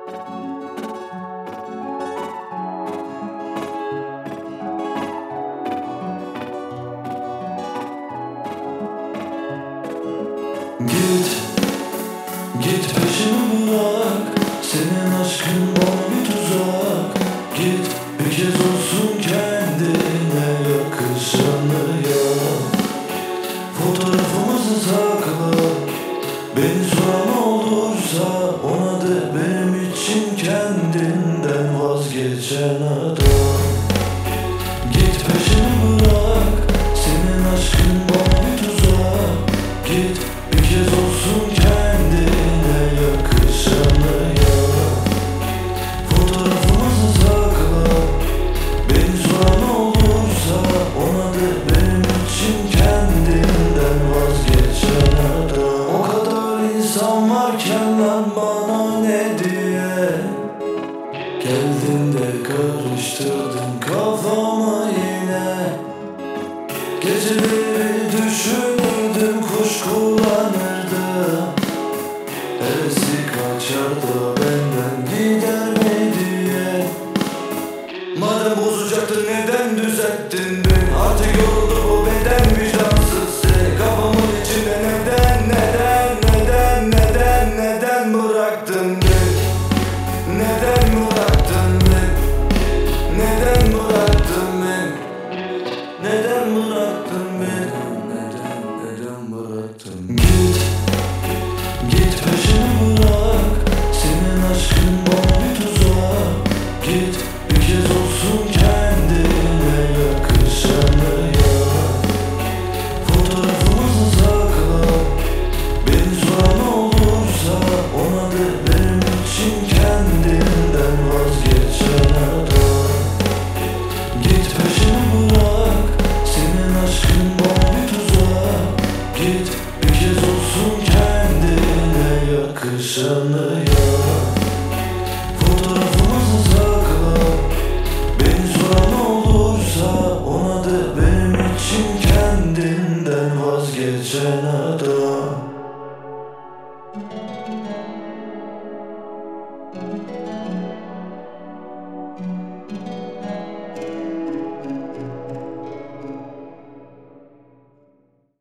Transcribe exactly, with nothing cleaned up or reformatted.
Git, git peşimi bırak. Senin aşkın bana bir tuzak. Git bir kez olsun kendine yakışanı yap. Fotoğrafımızı sakla. Beni soran olursa ona de benim için kendinden vazgeçen adam. Git peşimi bırak. Senin aşkın bana bir tuzak. Git bir kez olsun kendine yakışanı yap. Fotoğrafımızı sakla. Beni soran olursa ona de benim için kendinden vazgeçen adam. O kadar insan varken lan bana ne diye geldin de karıştırdın kafamı yine. Geceleri düşünürdüm, kuşkulanırdım. Hevesi kaçar da benden gider mi diye. Madem bozacaktın neden düzelttin beni? Artık yoruldu bu beden vicdansız seni. Kafamın içinde neden, neden, neden, neden, neden bıraktın beni? Neden bıraktın beni? Neden bıraktın beni? Neden bıraktın beni? Neden, neden bıraktın? Git, git peşimi bırak. Senin aşkın bana bir tuzak. Git bir kez olsun kendine yakışanı yap. Fotoğrafımızı sakla. Beni soran olursa ona de benim için kendinden vazgeçen adam. Git peşimi bırak. Senin aşkın bana bir tuzak. Git bir kez olsun kendine yakışanı